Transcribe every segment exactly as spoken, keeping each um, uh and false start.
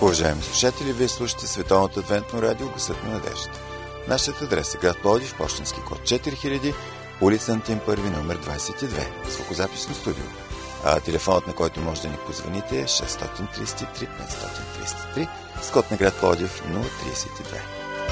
Уважаеми слушатели, вие слушате Световното адвентно радио Гласът на надеждата. Нашият адрес е град Пловдив, пощенски код четири хиляди, улица Антим първи, номер двадесет и две, звукозаписно студио. А телефонът, на който може да ни позвоните, е шест три три пет три три, с код на град Пловдив нула тридесет и две.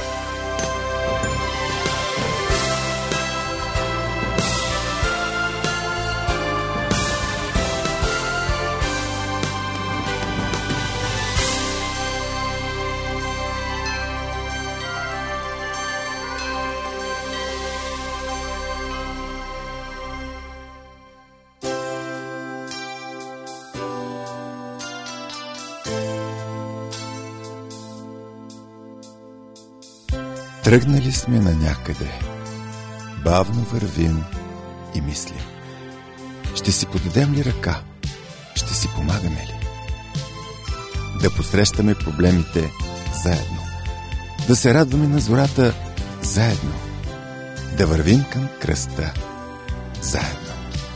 Тръгнали сме на някъде, бавно вървим и мислим. Ще си подадем ли ръка? Ще си помагаме ли? Да посрещаме проблемите заедно. Да се радваме на зората заедно. Да вървим към кръста заедно.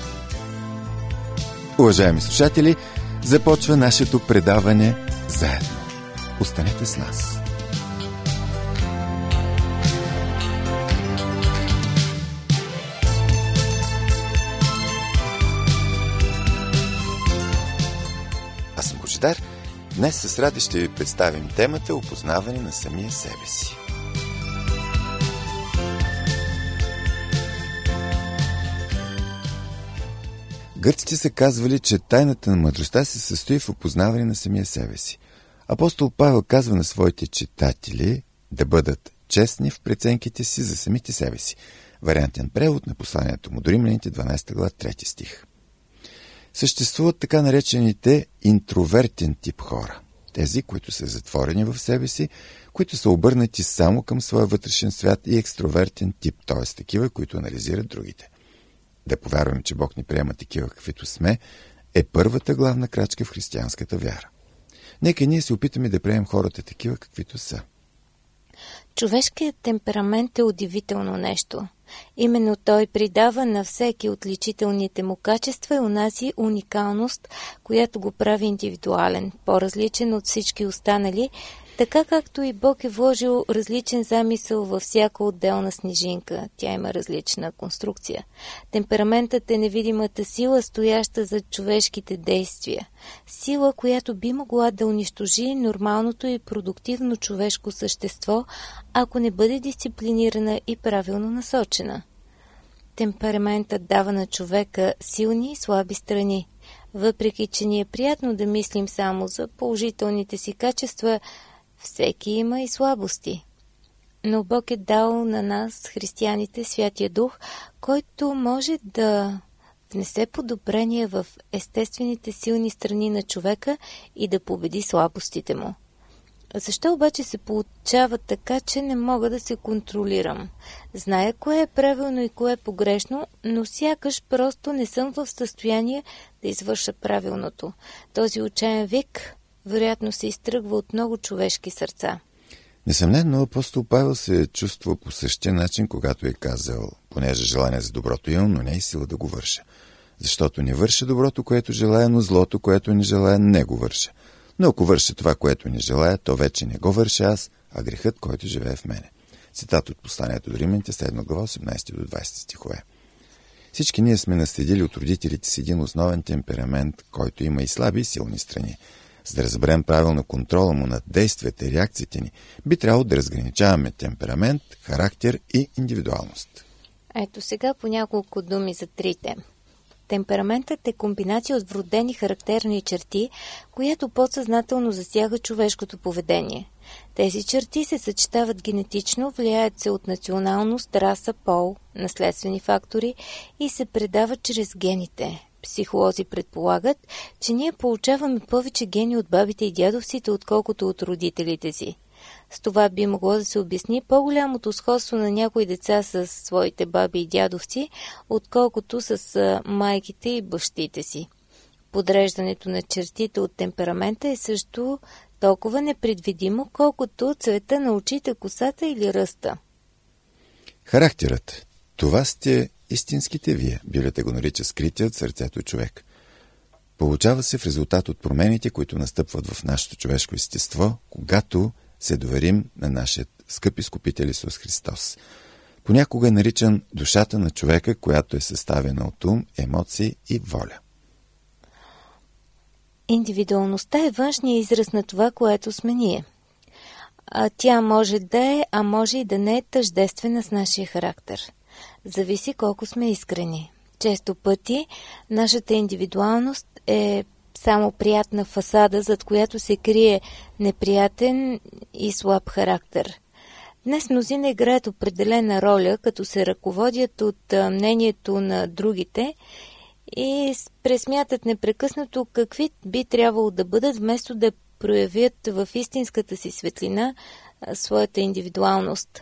Уважаеми слушатели, започва нашето предаване заедно. Останете с нас. Аз съм Божидар. Днес с радост ще ви представим темата опознаване на самия себе си. Гърците са казвали, че тайната на мъдростта се състои в опознаване на самия себе си. Апостол Павел казва на своите читатели да бъдат честни в преценките си за самите себе си. Вариантен превод на посланието му до Римляните, дванадесета глава, трети стих. Съществуват така наречените интровертен тип хора. Тези, които са затворени в себе си, които са обърнати само към своя вътрешен свят, и екстровертен тип, т.е. такива, които анализират другите. Да повярваме, че Бог ни приема такива, каквито сме, е първата главна крачка в християнската вяра. Нека ние се опитаме да приемем хората такива, каквито са. Човешкият темперамент е удивително нещо. Именно той придава на всеки отличителните му качества и унази уникалност, която го прави индивидуален, по-различен от всички останали, така както и Бог е вложил различен замисъл във всяка отделна снежинка. Тя има различна конструкция. Темпераментът е невидимата сила, стояща за човешките действия. Сила, която би могла да унищожи нормалното и продуктивно човешко същество, ако не бъде дисциплинирана и правилно насочена. Темпераментът дава на човека силни и слаби страни. Въпреки че ни е приятно да мислим само за положителните си качества, всеки има и слабости. Но Бог е дал на нас, християните, Святия Дух, който може да внесе подобрение в естествените силни страни на човека и да победи слабостите му. Защо обаче се получава така, че не мога да се контролирам? Зная кое е правилно и кое е погрешно, но сякаш просто не съм в състояние да извърша правилното. Този отчаян вик вероятно се изтръгва от много човешки сърца. Несъмнено, апостол Павел се е чувствал по същия начин, когато е казал: понеже желание за доброто имам, но не е сила да го върша. Защото не върша доброто, което желая, но злото, което не желая, не го върша. Но ако върша това, което не желая, то вече не го върша аз, а грехът, който живее в мене. Цитат от посланието до Римляните, седма глава, осемнадесети до двадесети стихове. Всички ние сме наследили от родителите си един основен темперамент, който има и слаби и силни страни. За да разберем правилно контрола му над действията и реакциите ни, би трябвало да разграничаваме темперамент, характер и индивидуалност. Ето сега по няколко думи за трите. Темпераментът е комбинация от вродени характерни черти, която подсъзнателно засяга човешкото поведение. Тези черти се съчетават генетично, влияят се от националност, раса, пол, наследствени фактори и се предават чрез гените. Психолози предполагат, че ние получаваме повече гени от бабите и дядовците, отколкото от родителите си. С това би могло да се обясни по-голямото сходство на някои деца с своите баби и дядовци, отколкото с майките и бащите си. Подреждането на чертите от темперамента е също толкова непредвидимо, колкото цвета на очите, косата или ръста. Характерът. Това сте истинските вие, Библията го нарича скритият в сърцето човек. Получава се в резултат от промените, които настъпват в нашето човешко естество, когато се доверим на нашия скъп изкупител Исус Христос. Понякога е наричан душата на човека, която е съставена от ум, емоции и воля. Индивидуалността е външният израз на това, което сме ние. А тя може да е, а може и да не е тъждествена с нашия характер. Зависи колко сме искрени. Често пъти нашата индивидуалност е само приятна фасада, зад която се крие неприятен и слаб характер. Днес мнозина играят определена роля, като се ръководят от мнението на другите и пресмятат непрекъснато какви би трябвало да бъдат, вместо да проявят в истинската си светлина своята индивидуалност.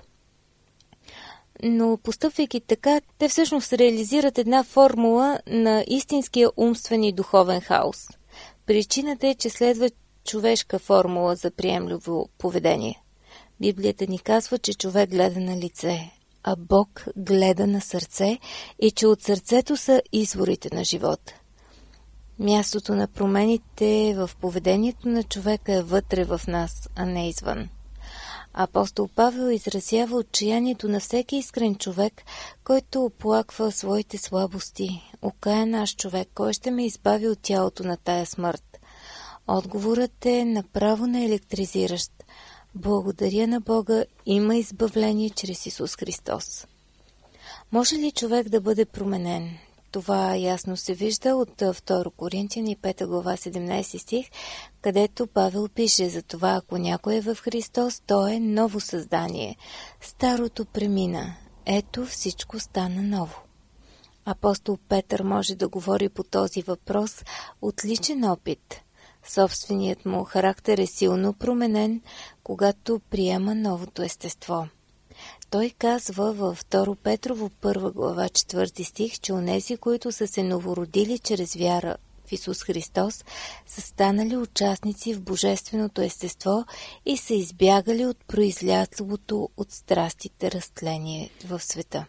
Но постъпвайки така, те всъщност реализират една формула на истинския умствен и духовен хаос. Причината е, че следва човешка формула за приемливо поведение. Библията ни казва, че човек гледа на лице, а Бог гледа на сърце и че от сърцето са изворите на живота. Мястото на промените в поведението на човека е вътре в нас, а не извън. Апостол Павел изразява отчаянието на всеки искрен човек, който оплаква своите слабости. Окая наш човек, кой ще ме избави от тялото на тая смърт? Отговорът е направо неелектризиращ. Благодаря на Бога, има избавление чрез Исус Христос. Може ли човек да бъде променен? Това ясно се вижда от втора Коринтияни пета глава седемнайсети стих, където Павел пише: за това, ако някой е в Христос, то е ново създание. Старото премина. Ето, всичко стана ново. Апостол Петър може да говори по този въпрос от личен опит. Собственият му характер е силно променен, когато приема новото естество. Той казва във втора Петрово първа глава четвърти стих, че онези, които са се новородили чрез вяра в Исус Христос, са станали участници в божественото естество и са избягали от произлязлото от страстите разтление в света.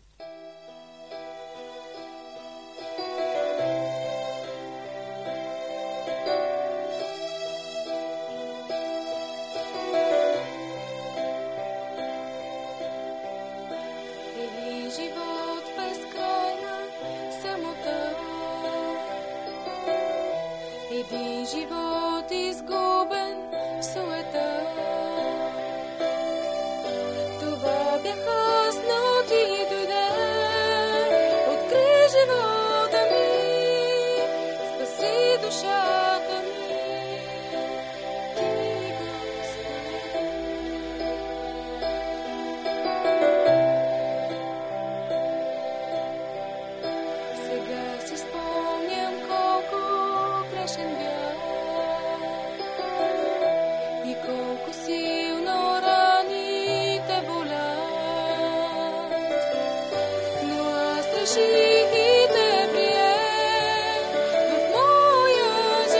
Един живот изгубен в суета. Това бях аз, но ти дойде, откри живота ми, спаси душата ми, ти Господи. Сега си спомням колко грешен бях и колко силно раните болят, но аз реших и те приех в моя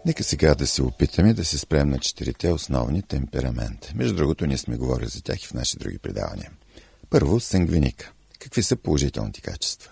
Нека сега да се опитаме да се спрем на четирите основни темперамента. Между другото, ние сме говорили за тях и в наши други предавания. Първо, сангвиника. Какви са положителните качества?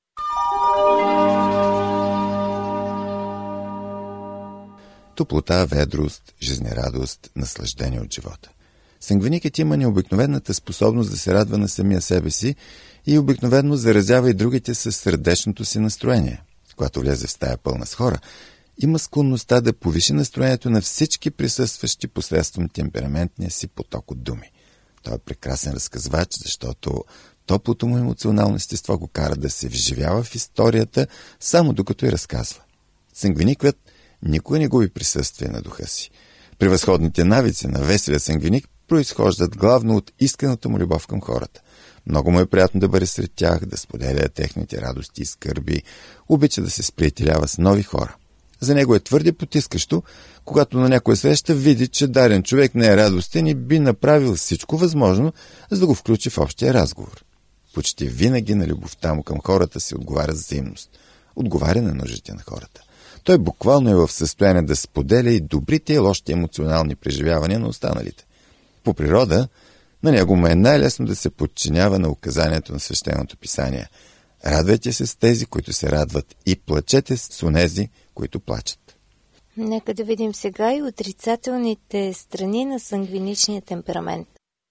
Топлота, ведрост, жизнерадост, наслаждение от живота. Сангвиникът има необикновената способност да се радва на самия себе си и обикновено заразява и другите със сърдечното си настроение. Когато влезе в стая пълна с хора, има склонността да повиши настроението на всички присъстващи посредством темпераментния си поток от думи. Той е прекрасен разказвач, защото топлото му емоционално естество го кара да се вживява в историята, само докато я разказва. Сангвиникът никога не губи присъствие на духа си. Превъзходните навици на веселия сангвиник произхождат главно от исканата му любов към хората. Много му е приятно да бъде сред тях, да споделя техните радости и скърби, обича да се сприятелява с нови хора. За него е твърде потискащо, когато на някоя среща види, че дарен човек не е радостен и би направил всичко възможно, за да го включи в общия разговор. Почти винаги на любовта му към хората се отговаря с взаимност. Отговаря на нуждите на хората. Той буквално е в състояние да споделя и добрите и лошите емоционални преживявания на останалите. По природа, на него му е най-лесно да се подчинява на указанието на свещеното писание. Радвайте се с тези, които се радват, и плачете с онези, които плачат. Нека да видим сега и отрицателните страни на сангвиничния темперамент.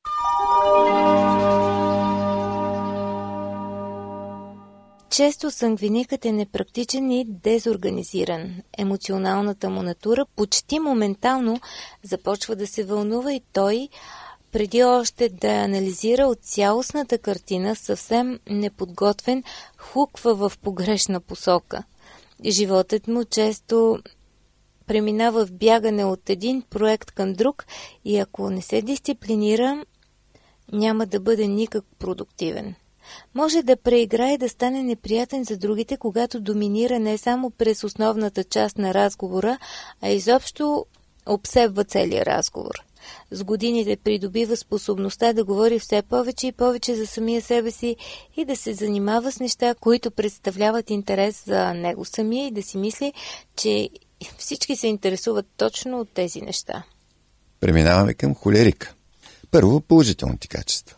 Често сангвиникът е непрактичен и дезорганизиран. Емоционалната му натура почти моментално започва да се вълнува и той, преди още да анализира от цялостната картина, съвсем неподготвен, хуква в погрешна посока. Животът му често преминава в бягане от един проект към друг и ако не се дисциплинира, няма да бъде никак продуктивен. Може да преиграе и да стане неприятен за другите, когато доминира не само през основната част на разговора, а изобщо обсебва целия разговор. С годините придобива способността да говори все повече и повече за самия себе си и да се занимава с неща, които представляват интерес за него самия и да си мисли, че всички се интересуват точно от тези неща. Преминаваме към холерика. Първо, положителните качества.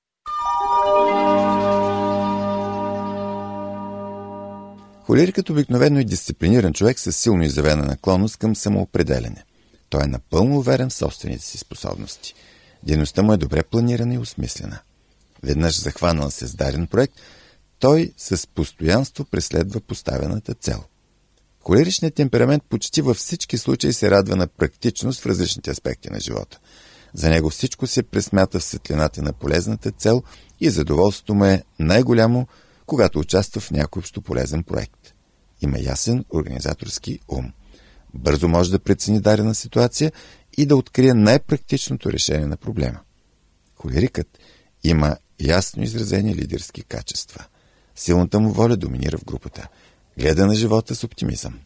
Холерикът обикновено е дисциплиниран човек с силно изявена наклонност към самоопределяне. Той е напълно уверен в собствените си способности. Дейността му е добре планирана и осмислена. Веднъж захванал се с даден проект, той с постоянство преследва поставената цел. Холеричният темперамент почти във всички случаи се радва на практичност в различните аспекти на живота. За него всичко се пресмята в светлината на полезната цел и задоволството му е най-голямо, когато участва в някой общополезен проект. Има ясен организаторски ум. Бързо може да прецени дадена ситуация и да открие най-практичното решение на проблема. Холерикът има ясно изразени лидерски качества. Силната му воля доминира в групата. Гледа на живота с оптимизъм.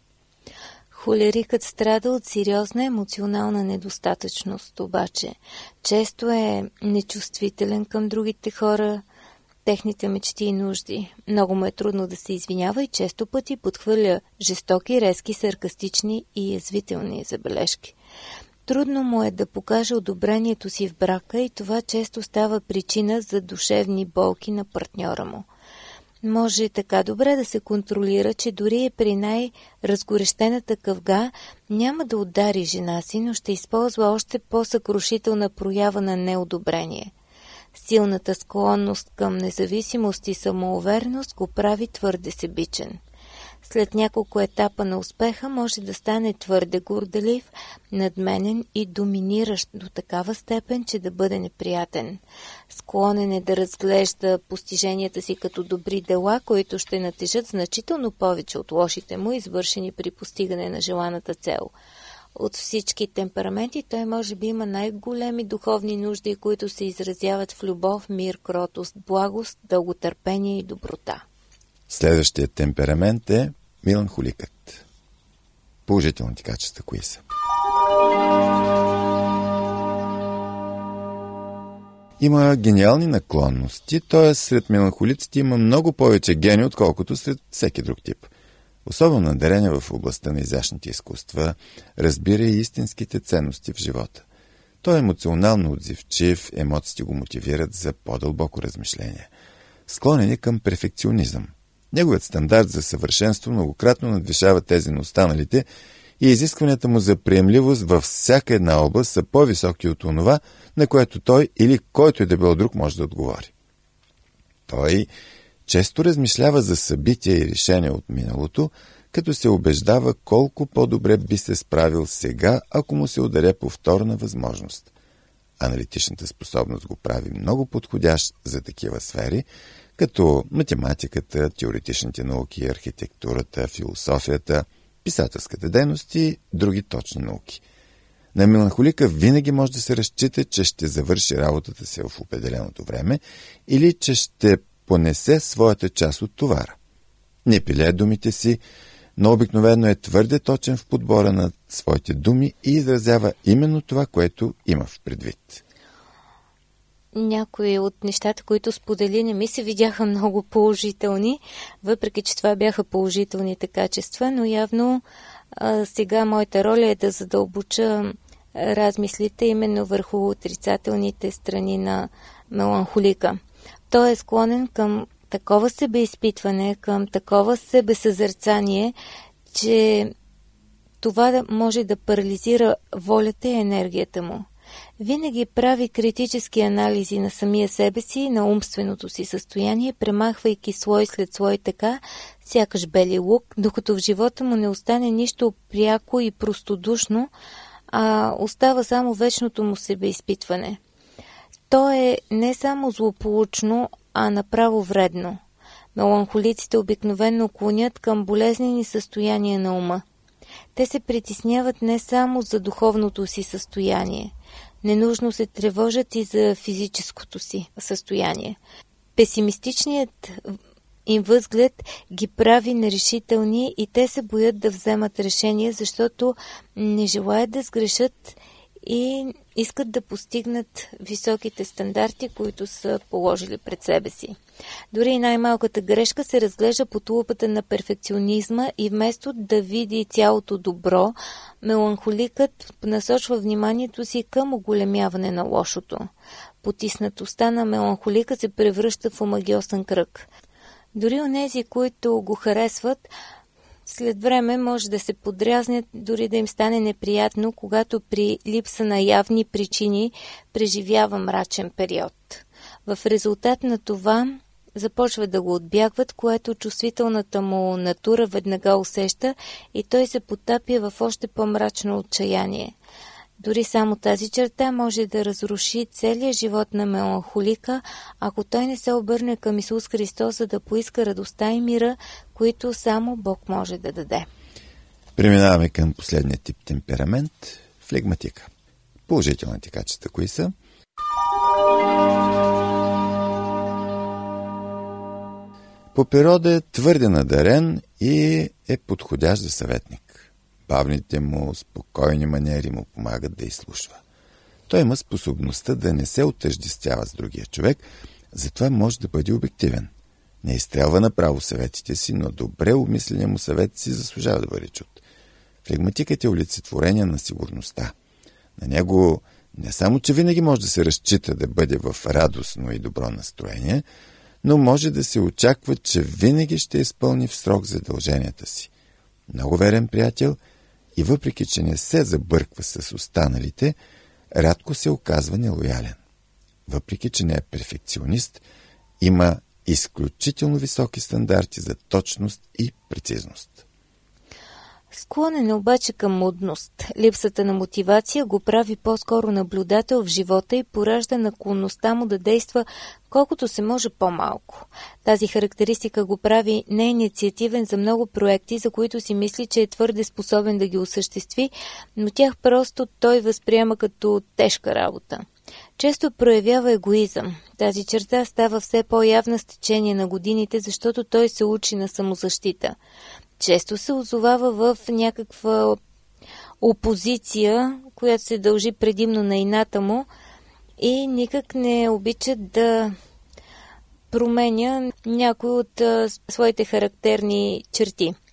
Холерикът страда от сериозна емоционална недостатъчност, обаче често е нечувствителен към другите хора, техните мечти и нужди. Много му е трудно да се извинява и често пъти подхвърля жестоки, резки, саркастични и язвителни забележки. Трудно му е да покаже одобрението си в брака и това често става причина за душевни болки на партньора му. Може така добре да се контролира, че дори и при най-разгорещената къвга няма да удари жена си, но ще използва още по-съкрушителна проява на неодобрение. Силната склонност към независимост и самоувереност го прави твърде себичен. След няколко етапа на успеха може да стане твърде горделив, надменен и доминиращ до такава степен, че да бъде неприятен. Склонен е да разглежда постиженията си като добри дела, които ще натежат значително повече от лошите му, извършени при постигане на желаната цел. От всички темпераменти той може би има най-големи духовни нужди, които се изразяват в любов, мир, кротост, благост, дълготърпение и доброта. Следващият темперамент е меланхоликът. Положителните качества кои са? Има гениални наклонности, т.е. сред меланхолиците има много повече гени, отколкото сред всеки друг тип. Особено надарен в областта на изящните изкуства, разбира и истинските ценности в живота. Той е емоционално отзивчив, емоциите го мотивират за по-дълбоко размишление. Склонен е към перфекционизъм. Неговият стандарт за съвършенство многократно надвишава тези на останалите и изискванията му за приемливост във всяка една област са по-високи от онова, на което той или който и да бил друг може да отговори. Той често размишлява за събития и решения от миналото, като се убеждава колко по-добре би се справил сега, ако му се ударе повторна възможност. Аналитичната способност го прави много подходящ за такива сфери, като математиката, теоретичните науки, архитектурата, философията, писателската дейност и други точни науки. На меланхолика винаги може да се разчита, че ще завърши работата си в определеното време или че ще понесе своята част от товара. Не пилее думите си, но обикновено е твърде точен в подбора на своите думи и изразява именно това, което има в предвид. Някои от нещата, които сподели, не ми се видяха много положителни, въпреки че това бяха положителните качества, но явно а, сега моята роля е да задълбоча размислите именно върху отрицателните страни на меланхолика. Той е склонен към такова себеизпитване, към такова себесъзерцание, че това може да парализира волята и енергията му. Винаги прави критически анализи на самия себе си и на умственото си състояние, премахвайки слой след слой така, сякаш бели лук, докато в живота му не остане нищо пряко и простодушно, а остава само вечното му себеизпитване. То е не само злополучно, а направо вредно. Меланхолиците обикновено клонят към болезнени състояния на ума. Те се притесняват не само за духовното си състояние, ненужно се тревожат и за физическото си състояние. Песимистичният им възглед ги прави нерешителни и те се боят да вземат решение, защото не желаят да сгрешат и искат да постигнат високите стандарти, които са положили пред себе си. Дори и най-малката грешка се разглежда под лупата на перфекционизма и вместо да види цялото добро, меланхоликът насочва вниманието си към оголемяване на лошото. Потиснатостта на меланхолика се превръща в омагьосан кръг. Дори онези, които го харесват, след време може да се подразнят, дори да им стане неприятно, когато при липса на явни причини преживява мрачен период. В резултат на това започва да го отбягват, което чувствителната му натура веднага усеща и той се потапя в още по-мрачно отчаяние. Дори само тази черта може да разруши целия живот на меланхолика, ако той не се обърне към Исус Христос, за да поиска радостта и мира, които само Бог може да даде. Преминаваме към последния тип темперамент – флегматика. Положителните качества кои са? По природа е твърде надарен и е подходящ за съветник. Бавните му, спокойни манери му помагат да изслушва. Той има способността да не се отъждествява с другия човек, затова може да бъде обективен. Не изстрелва направо съветите си, но добре обмисления му съвет си заслужава да бъде чут. Флегматикът е олицетворение на сигурността. На него не само, че винаги може да се разчита да бъде в радостно и добро настроение, но може да се очаква, че винаги ще изпълни в срок задълженията си. Много верен приятел и въпреки, че не се забърква с останалите, рядко се оказва нелоялен. Въпреки, че не е перфекционист, има изключително високи стандарти за точност и прецизност. Склонен обаче към мудност. Липсата на мотивация го прави по-скоро наблюдател в живота и поражда наклонността му да действа колкото се може по-малко. Тази характеристика го прави неинициативен за много проекти, за които си мисли, че е твърде способен да ги осъществи, но тях просто той възприема като тежка работа. Често проявява егоизъм. Тази черта става все по-явна с течение на годините, защото той се учи на самозащита. Често се озовава в някаква опозиция, която се дължи предимно на ината му и никак не обича да променя някои от а, своите характерни черти.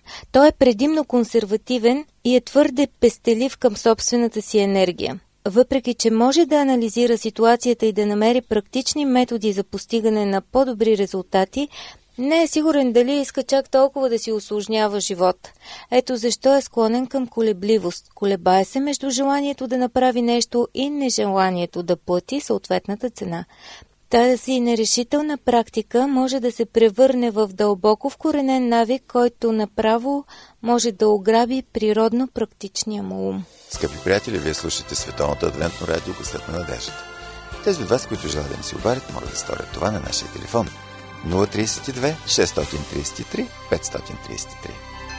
Той е предимно консервативен и е твърде пестелив към собствената си енергия. Въпреки че може да анализира ситуацията и да намери практични методи за постигане на по-добри резултати, не е сигурен дали иска чак толкова да си усложнява живот. Ето защо е склонен към колебливост. Колебае се между желанието да направи нещо и нежеланието да плати съответната цена. Тази нерешителна практика може да се превърне в дълбоко вкоренен навик, който направо може да ограби природно практичния му ум. Скъпи приятели, вие слушате Световното адвентно радио Гласът на надеждата. Тези от вас, които желаят да ни се обадят, могат да сторят това на нашия телефон нула три две шест три три пет три три.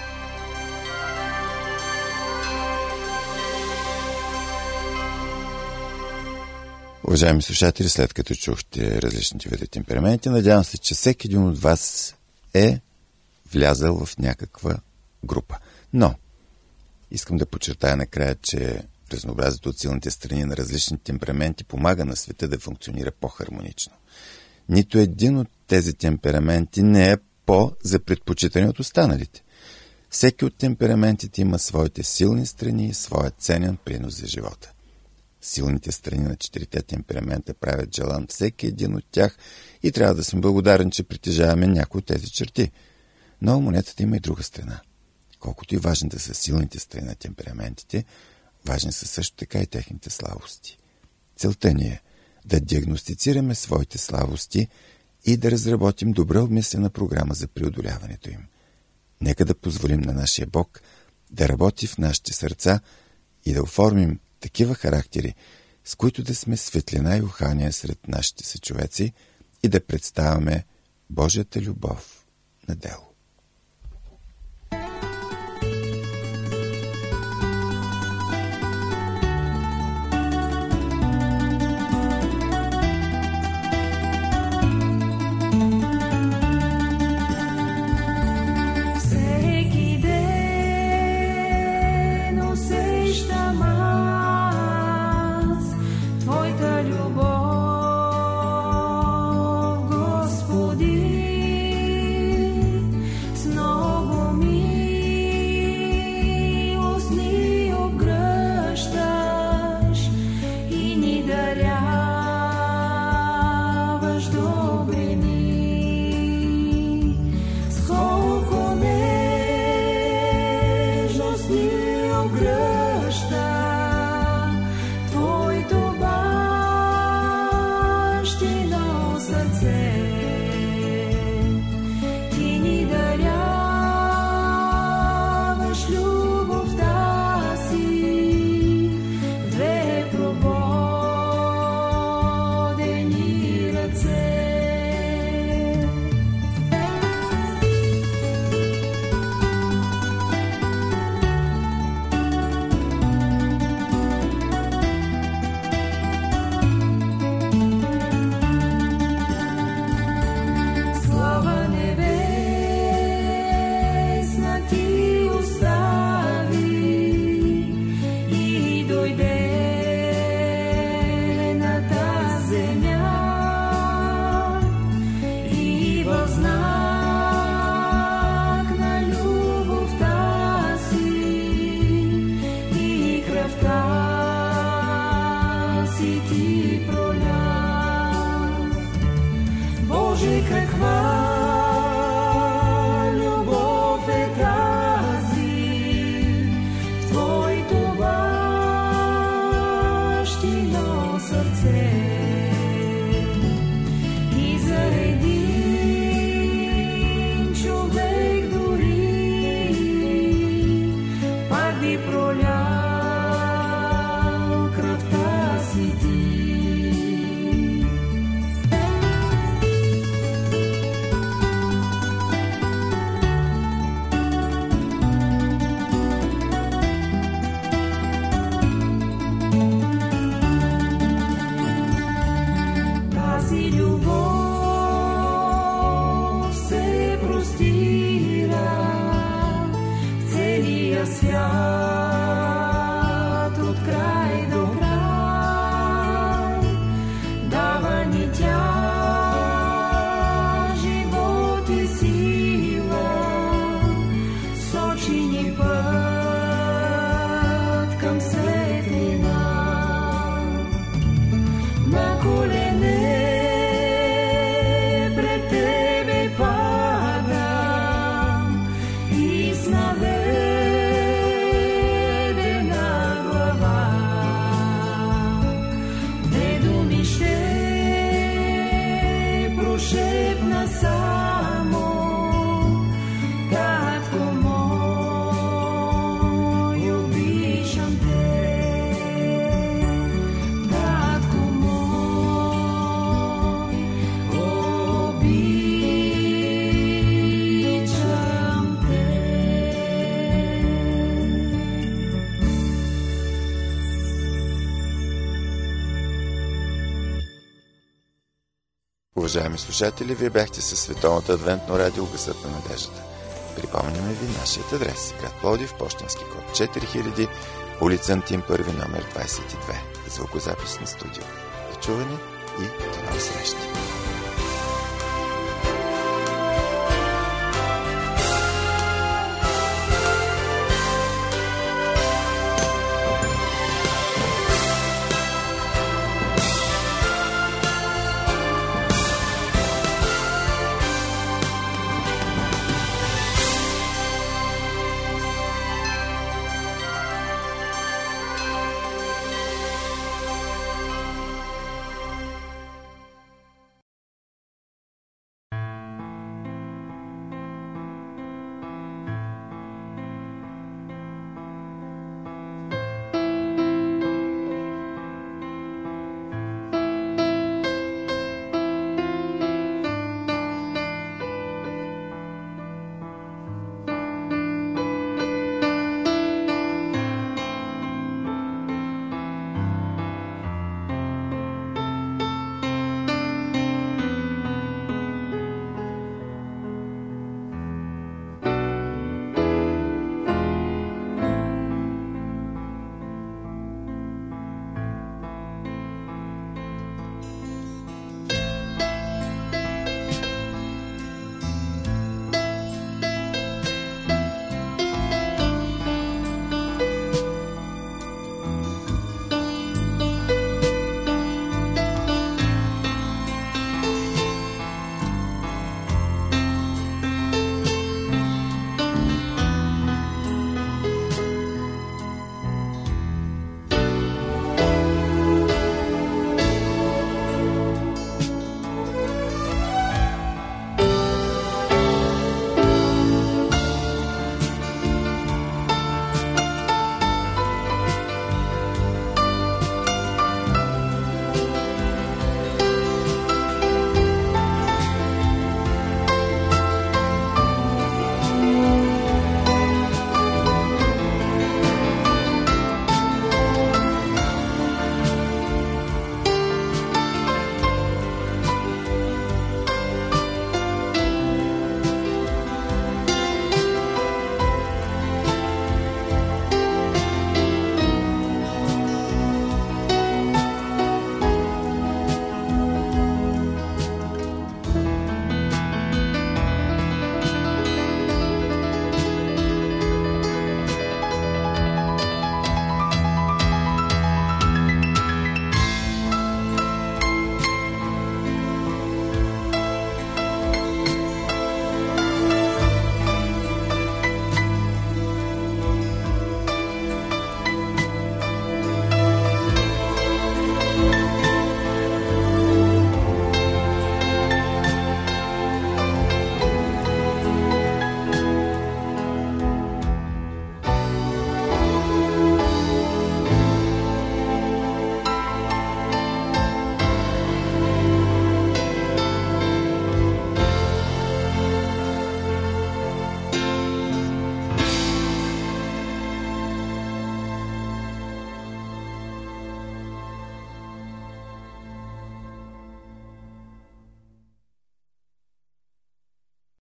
Уважаеми слушатели, след като чухте различните видове темпераменти, надявам се, че всеки един от вас е влязъл в някаква група. Но искам да подчертая накрая, че разнообразието от силните страни на различните темпераменти помага на света да функционира по-хармонично. Нито един от тези темпераменти не е по-за предпочитане от останалите. Всеки от темпераментите има своите силни страни и своя ценен принос за живота. Силните страни на четирите темперамента правят желан всеки един от тях и трябва да сме благодарни, че притежаваме някои от тези черти. Но монетата има и друга страна. Колкото и важни да са силните страни на темпераментите, важни са също така и техните слабости. Целта ни е да диагностицираме своите слабости и да разработим добре обмислена програма за преодоляването им. Нека да позволим на нашия Бог да работи в нашите сърца и да оформим такива характери, с които да сме светлина и ухание сред нашите съчовеци и да представяме Божията любов на дело. So уважаеми слушатели, вие бяхте със Световното адвентно радио Гласът на надеждата. Припомняме ви нашият адрес: град Пловдив, пощенски код четири хиляди, улица Антим първи, номер двадесет и две. Звукозапис на студио. До чуване и до нови срещи!